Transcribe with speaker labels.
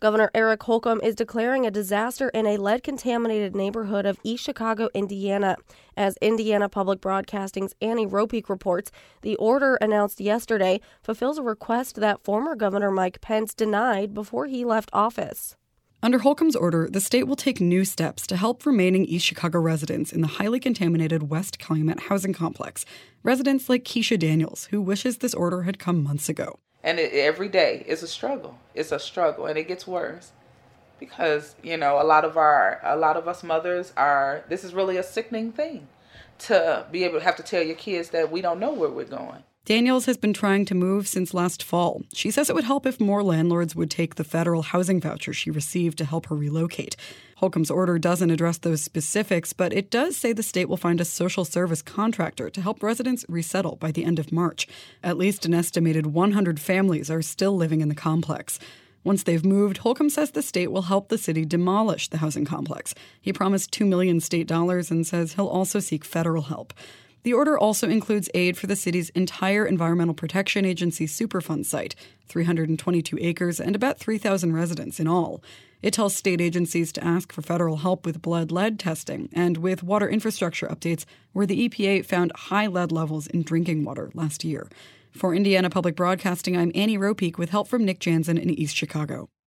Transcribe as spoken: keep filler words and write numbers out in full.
Speaker 1: Governor Eric Holcomb is declaring a disaster in a lead-contaminated neighborhood of East Chicago, Indiana. As Indiana Public Broadcasting's Annie Ropeek reports, the order announced yesterday fulfills a request that former Governor Mike Pence denied before he left office.
Speaker 2: Under Holcomb's order, the state will take new steps to help remaining East Chicago residents in the highly contaminated West Calumet housing complex. Residents like Keisha Daniels, who wishes this order had come months ago.
Speaker 3: And it, every day is a struggle. It's a struggle, and it gets worse because, you know, a lot of our, a lot of us mothers are, this is really a sickening thing to be able to have to tell your kids that we don't know where we're going.
Speaker 2: Daniels has been trying to move since last fall. She says it would help if more landlords would take the federal housing voucher she received to help her relocate. Holcomb's order doesn't address those specifics, but it does say the state will find a social service contractor to help residents resettle by the end of March. At least an estimated one hundred families are still living in the complex. Once they've moved, Holcomb says the state will help the city demolish the housing complex. He promised two million dollars state dollars and says he'll also seek federal help. The order also includes aid for the city's entire Environmental Protection Agency Superfund site, three hundred twenty-two acres and about three thousand residents in all. It tells state agencies to ask for federal help with blood lead testing and with water infrastructure updates where the E P A found high lead levels in drinking water last year. For Indiana Public Broadcasting, I'm Annie Ropeek with help from Nick Jansen in East Chicago.